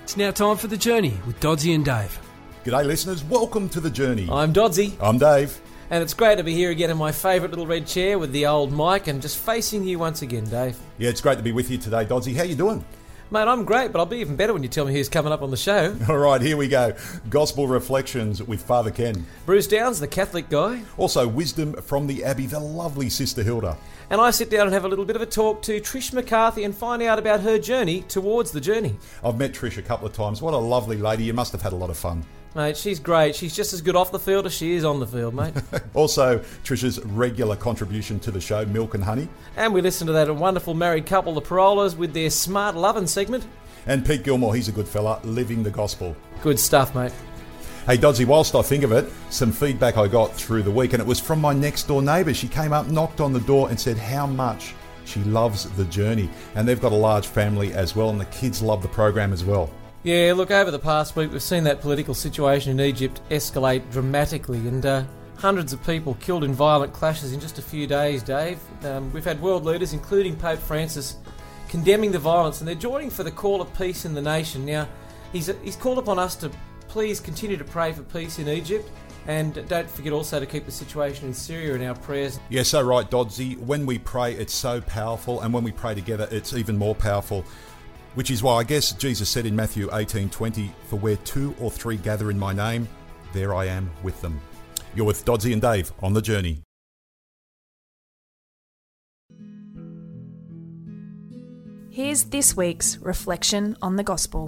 It's now time for The Journey with Dodsey and Dave. G'day listeners, welcome to The Journey. I'm Dodsey. I'm Dave. And it's great to be here again in my favourite little red chair with the old mic and just facing you once again, Dave. Yeah, it's great to be with you today, Dodsey. How you doing? Mate, I'm great, but I'll be even better when you tell me who's coming up on the show. All right, here we go. Gospel Reflections with Father Ken. Bruce Downs, the Catholic guy. Also, Wisdom from the Abbey, the lovely Sister Hilda. And I sit down and have a little bit of a talk to Trish McCarthy and find out about her journey towards the journey. I've met Trish a couple of times. What a lovely lady. You must have had a lot of fun. Mate, she's great. She's just as good off the field as she is on the field, mate. Also, Trish's regular contribution to the show, Milk and Honey. And we listen to that wonderful married couple, the Parolas, with their Smart Lovin' segment. And Pete Gilmore, he's a good fella, living the gospel. Good stuff, mate. Hey, Dodsey, whilst I think of it, some feedback I got through the week, and it was from my next door neighbour. She came up, knocked on the door and said how much she loves the journey. And they've got a large family as well, and the kids love the program as well. Yeah, look, over the past week we've seen that political situation in Egypt escalate dramatically and hundreds of people killed in violent clashes in just a few days, Dave. We've had world leaders, including Pope Francis, condemning the violence, and they're joining for the call of peace in the nation. Now, he's called upon us to please continue to pray for peace in Egypt, and don't forget also to keep the situation in Syria in our prayers. Yeah, so right, Dodsey. When we pray, it's so powerful, and when we pray together, it's even more powerful. Which is why I guess Jesus said in Matthew 18:20, "For where 2 or 3 gather in my name, there I am with them." You're with Dodsey and Dave on The Journey. Here's this week's reflection on the Gospel.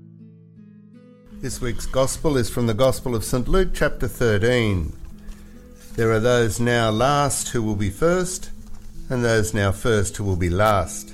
This week's Gospel is from the Gospel of St. Luke, chapter 13. There are those now last who will be first, and those now first who will be last.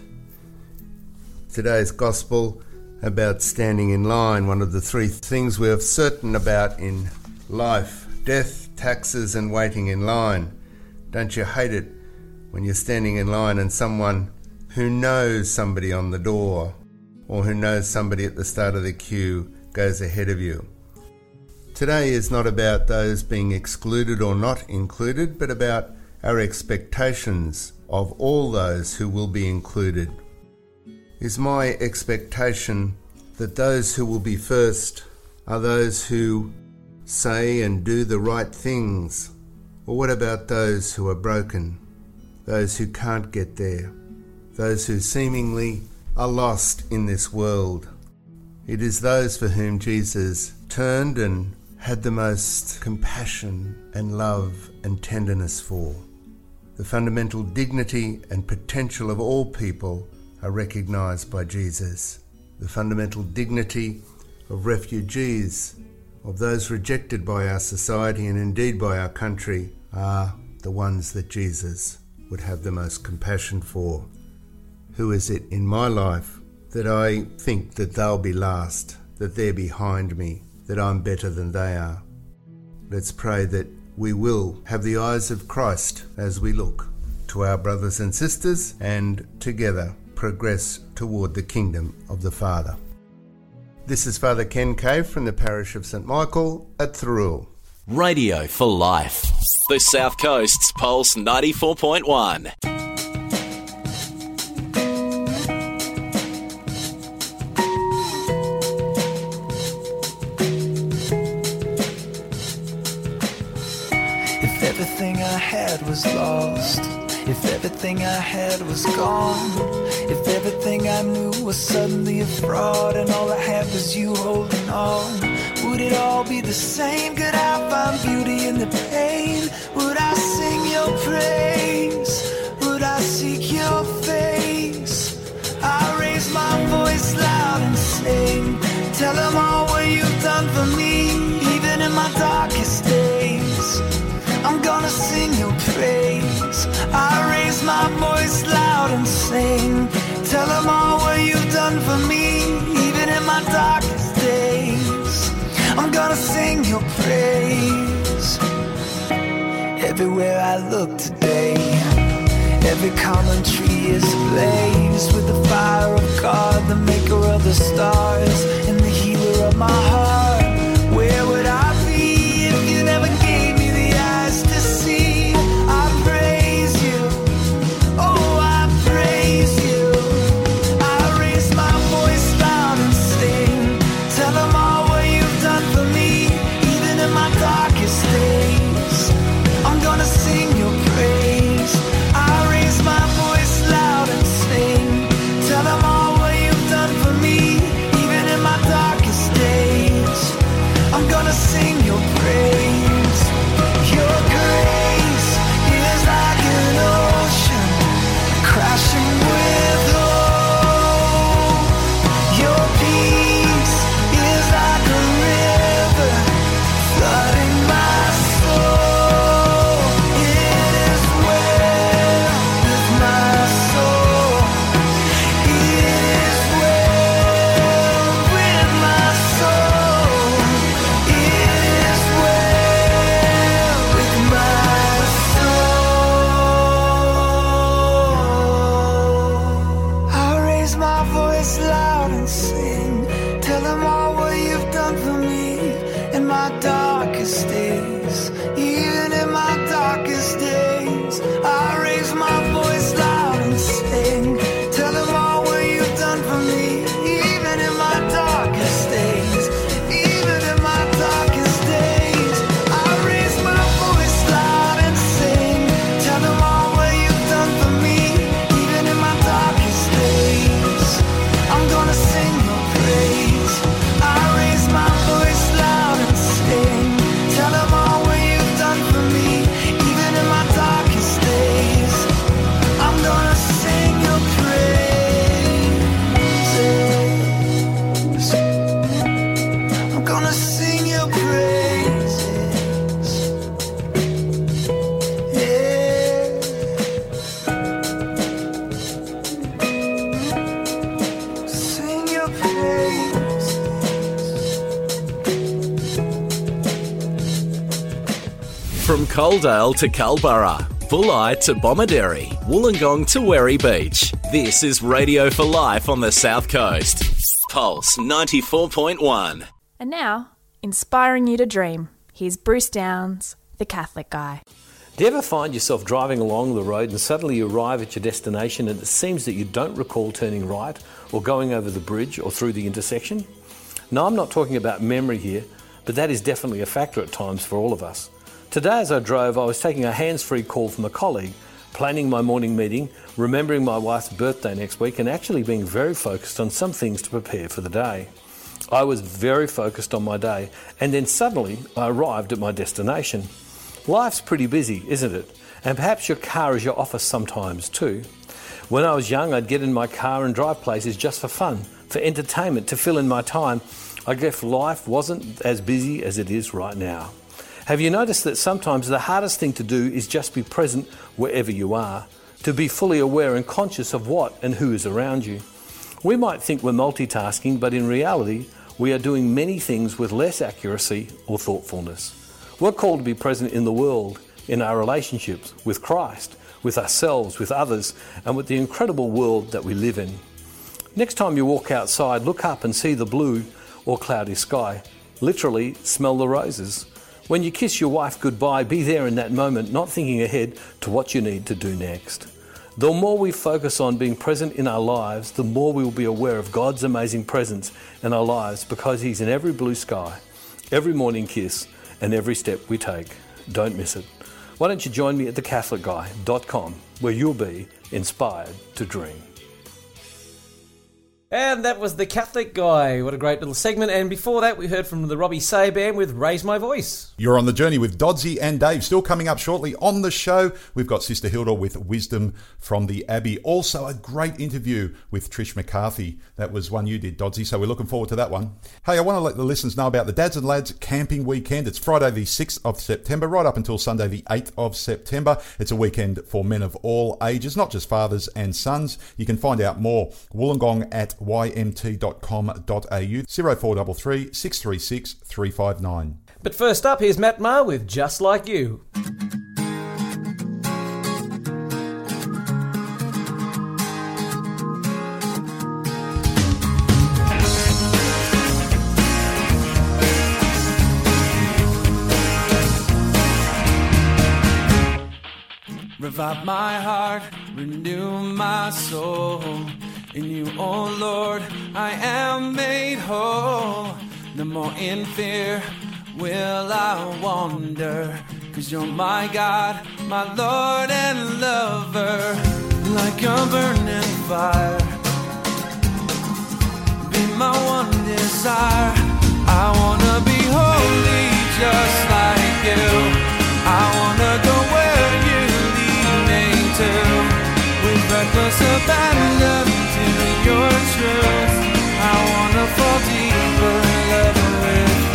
Today's Gospel about standing in line, one of the 3 things we're certain about in life: death, taxes, and waiting in line. Don't you hate it when you're standing in line and someone who knows somebody on the door or who knows somebody at the start of the queue goes ahead of you? Today is not about those being excluded or not included, but about our expectations of all those who will be included. Is my expectation that those who will be first are those who say and do the right things? Or what about those who are broken, those who can't get there, those who seemingly are lost in this world? It is those for whom Jesus turned and had the most compassion and love and tenderness for. The fundamental dignity and potential of all people are recognised by Jesus. The fundamental dignity of refugees, of those rejected by our society and indeed by our country, are the ones that Jesus would have the most compassion for. Who is it in my life that I think that they'll be last, that they're behind me, that I'm better than they are? Let's pray that we will have the eyes of Christ as we look to our brothers and sisters and together progress toward the kingdom of the Father. This is Father Ken Cave from the parish of St Michael at Thirroul. Radio for Life. The South Coast's Pulse 94.1. If everything I had was lost, if everything I had was gone, if everything I knew was suddenly a fraud and all I had was you holding on, would it all be the same? Could I find beauty in the pain? Would I sing your praise? Would I seek your face? I raise my voice loud and sing, tell them all what you've done for me. Even in my darkest days, I'm gonna sing your praise. I raise my voice loud and sing, tell them all what you've done for me. Even in my darkest days, I'm gonna sing your praise. Everywhere I look today, every common tree is ablaze with the fire of God, the maker of the stars and the healer of my heart. Where would I be if you never gave me the eyes to see? I praise you, oh I praise you. I raise my voice loud and sing, voice loud and sing. Tell them all what you've done for me in my darkest days. Even in my darkest days, I raise my voice loud and sing. Tell them all what you've done for me, even in my darkest days. Even in my darkest days, I raise my voice loud and sing. Tell them all what you've done for me, even in my darkest days. I'm gonna sing your praise. I raise my voice loud and sing. Tell them all what you've done for me, even in my darkest days. I'm gonna sing your praises. I'm gonna sing your praises. Yeah. Sing your praises. From Coaldale to Culburra, Bulli to Bomaderry, Wollongong to Werry Beach. This is Radio for Life on the South Coast. Pulse 94.1. And now, inspiring you to dream, here's Bruce Downs, the Catholic guy. Do you ever find yourself driving along the road and suddenly you arrive at your destination and it seems that you don't recall turning right or going over the bridge or through the intersection? No, I'm not talking about memory here, but that is definitely a factor at times for all of us. Today as I drove, I was taking a hands-free call from a colleague, planning my morning meeting, remembering my wife's birthday next week and actually being very focused on some things to prepare for the day. I was very focused on my day and then suddenly I arrived at my destination. Life's pretty busy, isn't it? And perhaps your car is your office sometimes too. When I was young, I'd get in my car and drive places just for fun, for entertainment, to fill in my time. I guess life wasn't as busy as it is right now. Have you noticed that sometimes the hardest thing to do is just be present wherever you are, to be fully aware and conscious of what and who is around you? We might think we're multitasking, but in reality, we are doing many things with less accuracy or thoughtfulness. We're called to be present in the world, in our relationships with Christ, with ourselves, with others, and with the incredible world that we live in. Next time you walk outside, look up and see the blue or cloudy sky. Literally, smell the roses. When you kiss your wife goodbye, be there in that moment, not thinking ahead to what you need to do next. The more we focus on being present in our lives, the more we will be aware of God's amazing presence in our lives, because He's in every blue sky, every morning kiss, and every step we take. Don't miss it. Why don't you join me at thecatholicguy.com, where you'll be inspired to dream. And that was The Catholic Guy. What a great little segment. And before that, we heard from the Robbie Say Band with Raise My Voice. You're on the journey with Dodsey and Dave. Still coming up shortly on the show, we've got Sister Hilda with Wisdom from the Abbey. Also a great interview with Trish McCarthy. That was one you did, Dodsey, so we're looking forward to that one. Hey, I want to let the listeners know about the Dads and Lads Camping Weekend. It's Friday the 6th of September, right up until Sunday the 8th of September. It's a weekend for men of all ages, not just fathers and sons. You can find out more. Wollongong at ymt.com.au, 0433 636 359. But first up, here's Matt Maher with Just Like You. Revive my heart, renew my soul. In you, oh Lord, I am made whole. No more in fear will I wander, 'cause you're my God, my Lord and lover. Like a burning fire, be my one desire. I wanna be holy just like you. I wanna go where you lead me to, with reckless abandon to your truth. I wanna fall deeper in love with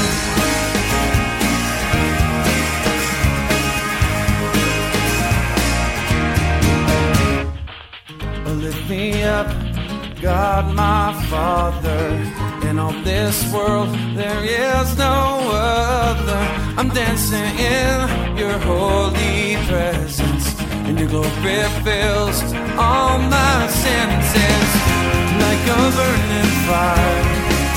you. Lift me up, God my Father. In all this world there is no other. I'm dancing in your holy presence, and your glory fills all my senses. Like a fire.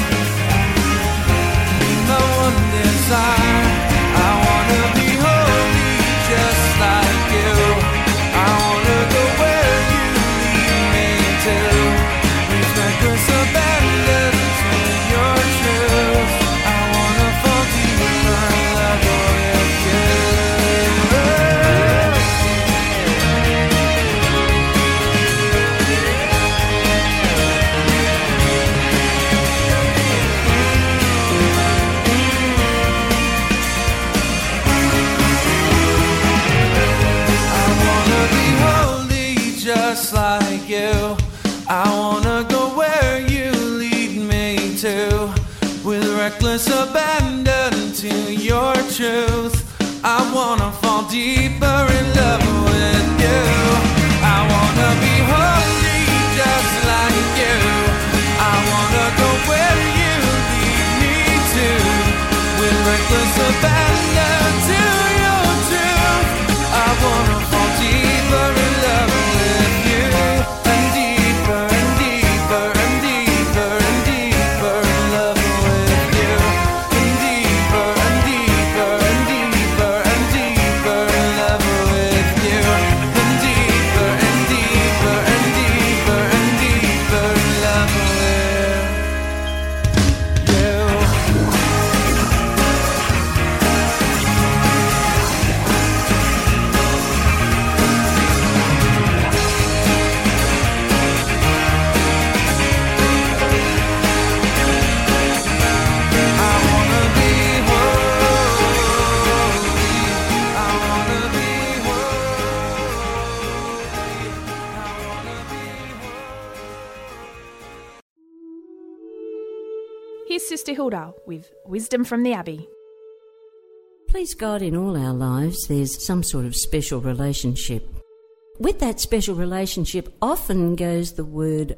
Be my one desire. I wanna be holy just like you. I wanna go where you lead me to. With reckless abandon to your truth. I wanna fall deeper in love with you. Just like you, I wanna go where you lead me to, with reckless abandon to your truth. I wanna fall deeper in love with you. I wanna be holy just like you. I wanna go where you lead me to, with reckless abandon to your truth. I wanna fall deeper in love with you, and deeper and deeper and deeper and deeper in love with you, and deeper and deeper and deeper and deeper in love with you, and deeper and deeper and deeper and deeper in love with you. Here's Sister Hilda with Wisdom from the Abbey. Please God, in all our lives there's some sort of special relationship. With that special relationship often goes the word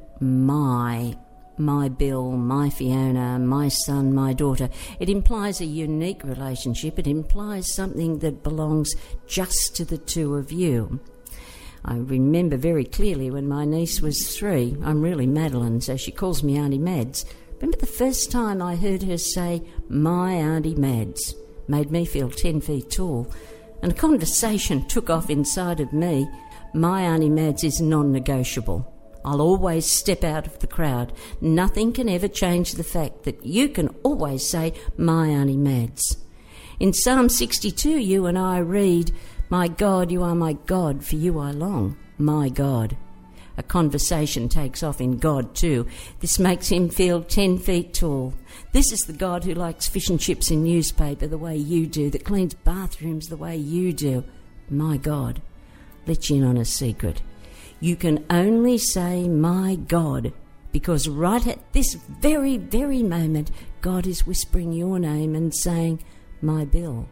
my Bill, my Fiona, my son, my daughter. It implies a unique relationship. It implies something that belongs just to the two of you. I remember very clearly when my niece was 3. I'm really Madeline, so she calls me Auntie Mads. Remember the first time I heard her say, my Auntie Mads, made me feel 10 feet tall. And a conversation took off inside of me. My Auntie Mads is non-negotiable. I'll always step out of the crowd. Nothing can ever change the fact that you can always say, my Auntie Mads. In Psalm 62, you and I read, my God, you are my God, for you I long, my God. A conversation takes off in God too. This makes him feel 10 feet tall. This is the God who likes fish and chips in newspaper the way you do, that cleans bathrooms the way you do. My God. Let you in on a secret. You can only say, my God, because right at this very, very moment, God is whispering your name and saying, my Bill,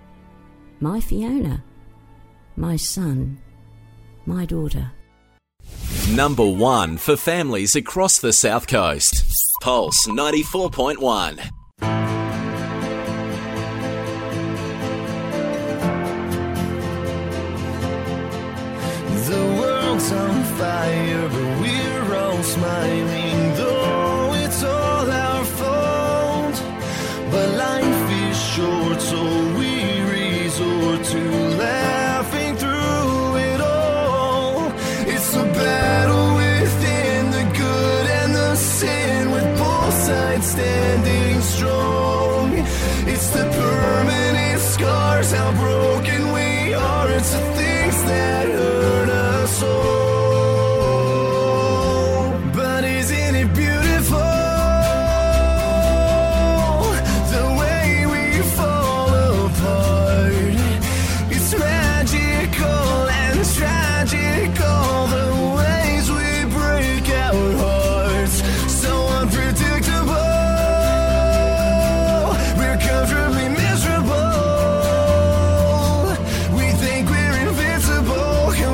my Fiona, my son, my daughter. Number 1 for families across the South Coast. Pulse 94.1. The world's on fire, but we're all smiling, though it's all our fault. But life is short, so we resort to laughing through it all. It's a battle within the good and the sin, with both sides standing strong. It's the permanent scars, how broken we are. It's the things that hurt us all. But isn't it beautiful, the way we fall apart? It's magical and tragic, all the ways we break our hearts. So unpredictable, we're comfortably miserable. We think we're invincible,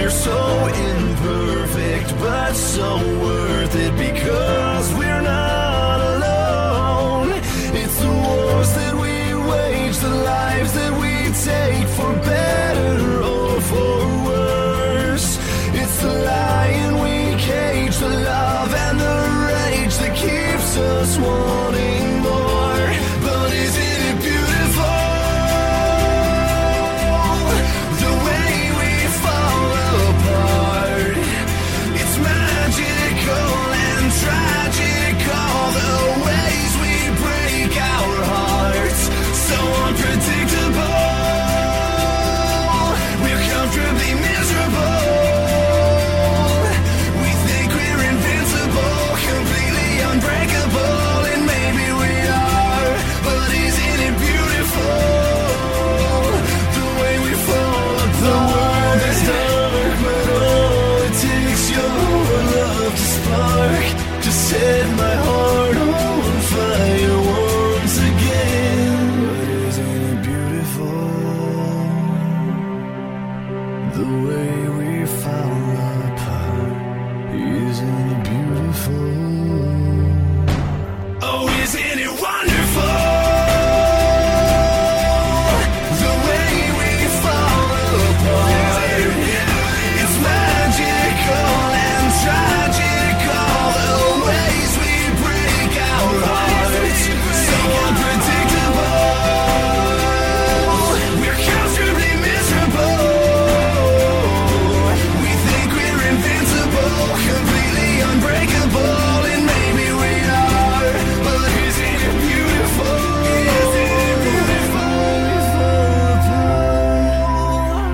We're so imperfect, but so worth it because we're not alone. It's the wars that we wage, the lives that we take, for better or for worse. It's the lion we cage, the love and the rage that keeps us wanting more. But isn't it beautiful, the way we fall apart? It's magical and tragic, all the ways we break our hearts. So unpredictable, we're comfortably miserable. We think we're invincible, completely unbreakable, and maybe we are. But isn't it beautiful, the way we fall apart? The world is dark, but all it takes your love to spark, to set my heart on fire once again. But isn't it beautiful, the way we fall apart? Isn't it beautiful? Oh, isn't it wonderful, the way we fall apart? It's magical and tragic, all the ways we break our hearts. So unpredictable, we're comfortably miserable. We think we're invincible, completely unbreakable, and maybe we are. But isn't it beautiful? Isn't it beautiful? We fall apart.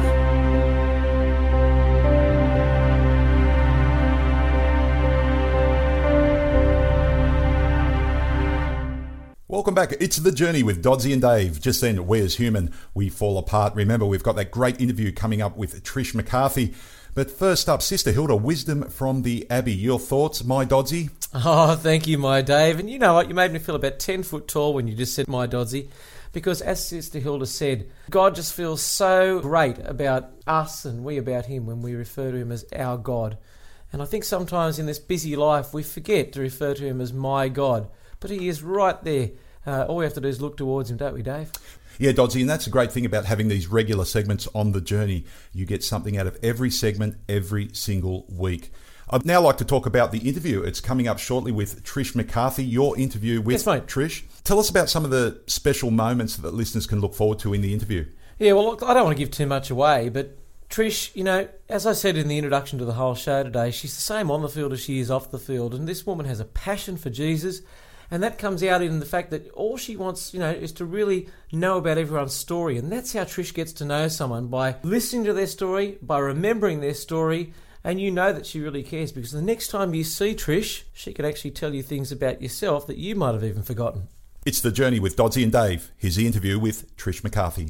Welcome back. It's The Journey with Dodsey and Dave. Just then, We As Human, We Fall Apart. Remember, we've got that great interview coming up with Trish McCarthy. But first up, Sister Hilda, wisdom from the Abbey. Your thoughts, my Dodsey? Oh, thank you, my Dave. And you know what? You made me feel about 10 foot tall when you just said my Dodsey. Because as Sister Hilda said, God just feels so great about us and we about him when we refer to him as our God. And I think sometimes in this busy life we forget to refer to him as my God. But he is right there. All we have to do is look towards him, don't we, Dave? Yeah, Dodsey, and that's the great thing about having these regular segments on The Journey. You get something out of every segment every single week. I'd now like to talk about the interview. It's coming up shortly with Trish McCarthy, your interview with Yes, mate. Trish. Tell us about some of the special moments that listeners can look forward to in the interview. Yeah, well, look, I don't want to give too much away, but Trish, you know, as I said in the introduction to the whole show today, she's the same on the field as she is off the field, and this woman has a passion for Jesus, and that comes out in the fact that all she wants, you know, is to really know about everyone's story, and that's how Trish gets to know someone, by listening to their story, by remembering their story, and you know that she really cares, because the next time you see Trish, she can actually tell you things about yourself that you might have even forgotten. It's The Journey with Dodsey and Dave. Here's the interview with Trish McCarthy.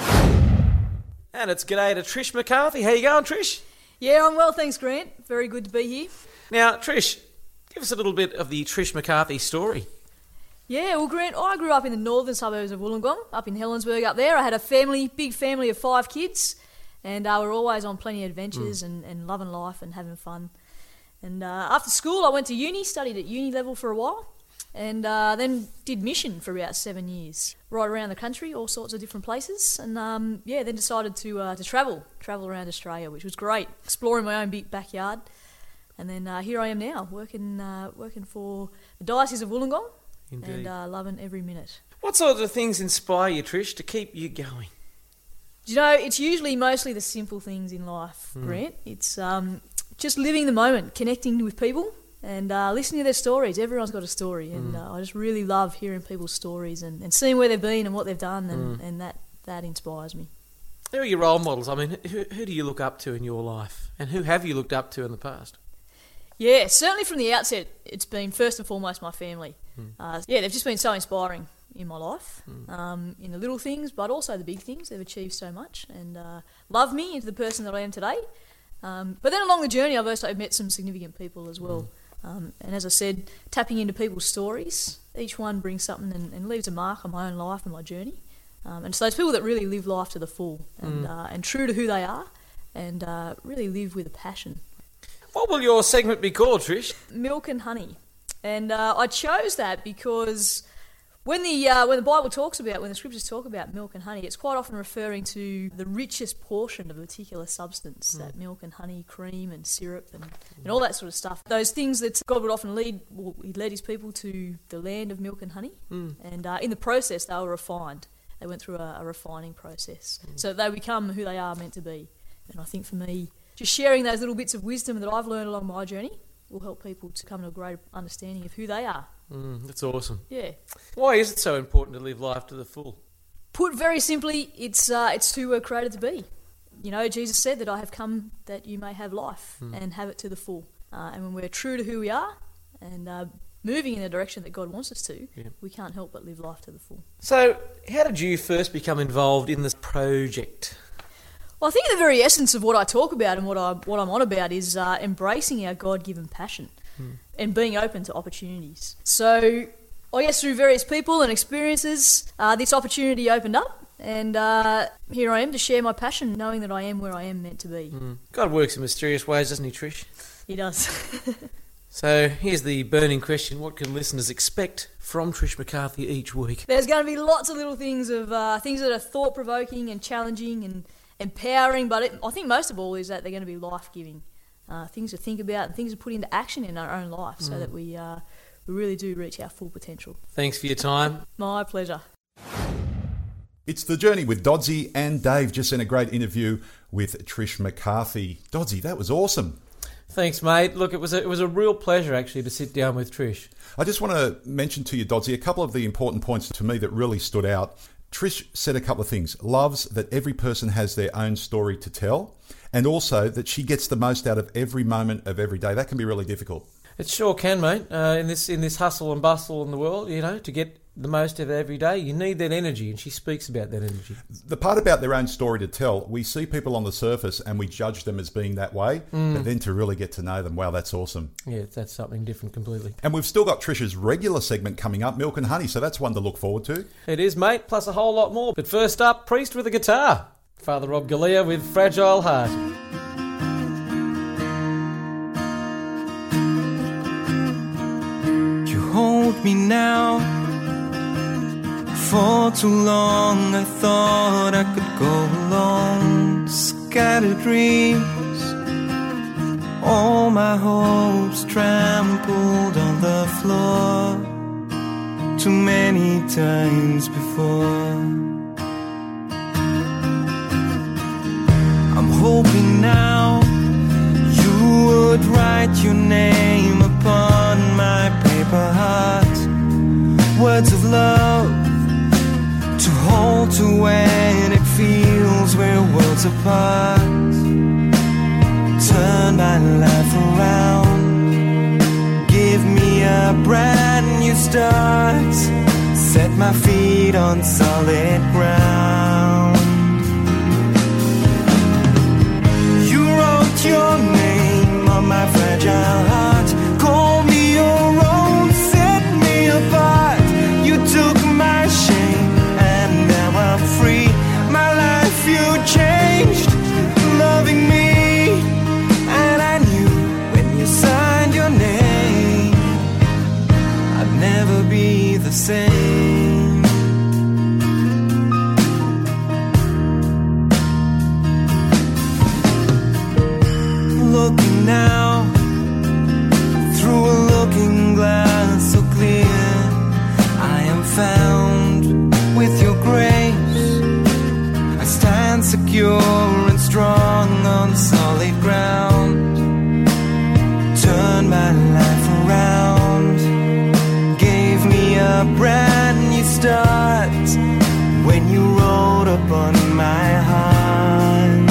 And it's g'day to Trish McCarthy. How you going, Trish? Yeah, I'm well, thanks, Grant. Very good to be here. Now, Trish, give us a little bit of the Trish McCarthy story. Yeah, well, Grant, I grew up in the northern suburbs of Wollongong, up in Helensburgh up there. I had a big family of 5 kids, and we were always on plenty of adventures and loving life and having fun. And after school, I went to uni, studied at uni level for a while, and then did mission for about 7 years, right around the country, all sorts of different places, and then decided to travel around Australia, which was great, exploring my own big backyard. And then here I am now, working for the Diocese of Wollongong. Indeed. And loving every minute. What sort of things inspire you, Trish, to keep you going? Do you know, it's usually mostly the simple things in life, Grant. It's just living the moment, connecting with people, and listening to their stories. Everyone's got a story, and I just really love hearing people's stories and seeing where they've been and what they've done, and that inspires me. Who are your role models? I mean, who do you look up to in your life, and who have you looked up to in the past? Yeah, certainly from the outset, it's been first and foremost my family. They've just been so inspiring in my life, in the little things, but also the big things. They've achieved so much and loved me into the person that I am today. But then along the journey, I've also met some significant people as well. And as I said, tapping into people's stories, each one brings something and leaves a mark on my own life and my journey. And so those people that really live life to the full and true to who they are, and really live with a passion. What will your segment be called, Trish? Milk and honey. And I chose that because when the Bible talks about, when the scriptures talk about milk and honey, it's quite often referring to the richest portion of a particular substance, that milk and honey, cream and syrup and all that sort of stuff. Those things that God would often lead, he led his people to the land of milk and honey, and in the process they were refined. They went through a refining process, so that they become who they are meant to be. And I think for me, just sharing those little bits of wisdom that I've learned along my journey will help people to come to a greater understanding of who they are. That's awesome. Yeah. Why is it so important to live life to the full? Put very simply, it's who we're created to be. You know, Jesus said that I have come that you may have life and have it to the full. And when we're true to who we are and moving in the direction that God wants us to, we can't help but live life to the full. So, how did you first become involved in this project? Well, I think the very essence of what I talk about and what I'm on about is embracing our God-given passion and being open to opportunities. So, I guess through various people and experiences, this opportunity opened up, and here I am to share my passion, knowing that I am where I am meant to be. God works in mysterious ways, doesn't he, Trish? He does. So, here's the burning question. What can listeners expect from Trish McCarthy each week? There's going to be lots of little things things that are thought-provoking and challenging and empowering, but I think most of all is that they're going to be life-giving. Things to think about and things to put into action in our own life so that we really do reach our full potential. Thanks for your time. My pleasure. It's The Journey with Dodsey and Dave. Just in a great interview with Trish McCarthy. Dodsey, that was awesome. Thanks, mate. Look, it was a real pleasure, actually, to sit down with Trish. I just want to mention to you, Dodsey, a couple of the important points to me that really stood out. Trish said a couple of things. Loves that every person has their own story to tell, and also that she gets the most out of every moment of every day. That can be really difficult. It sure can, mate. In this hustle and bustle in the world, you know, to get the most of every day, you need that energy, and she speaks about that energy. The part about their own story to tell, we see people on the surface and we judge them as being that way, but then to really get to know them, wow, that's awesome. Yeah, that's something different completely. And we've still got Trish's regular segment coming up, Milk and Honey, so that's one to look forward to. It is, mate, plus a whole lot more. But first up, Priest with a guitar. Father Rob Galea with Fragile Heart. You hold me now. For too long I thought I could go along, scattered dreams, all my hopes trampled on the floor, too many times before. I'm hoping now you would write your name upon my paper heart, words of love to hold to when it feels we're worlds apart. Turn my life around, give me a brand new start, set my feet on solid ground. You wrote your name on my fragile heart, call me your own, set me apart. You took my shame, I'm free, my life you changed, loving me, and I knew when you signed your name, I'd never be the same. Looking now, through a looking glass so clear, I am found with your grace. I stand secure and strong on solid ground. Turn my life around, gave me a brand new start when you wrote upon my heart.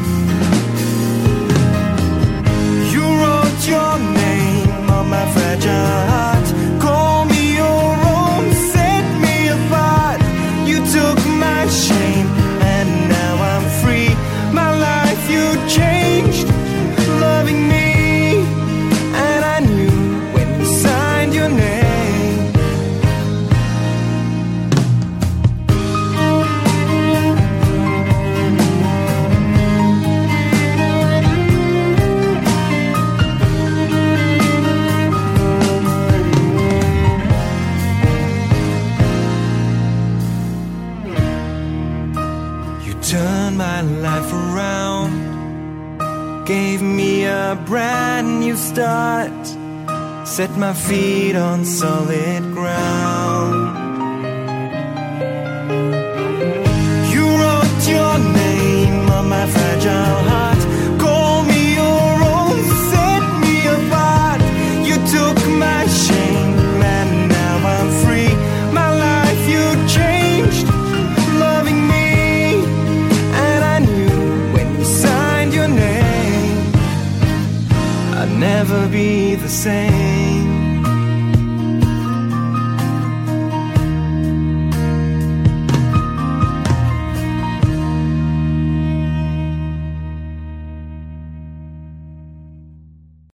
You wrote your name on my fragile heart, call me your own, set me apart. You took my shame and now I'm free, my life you changed. gave me a brand new start, set my feet on solid ground. You wrote your name on my fragile heart, called me your own, set me apart. You took my shame and now I'm free. My life you changed, loving me, and I knew when you signed your name I'd never be the same.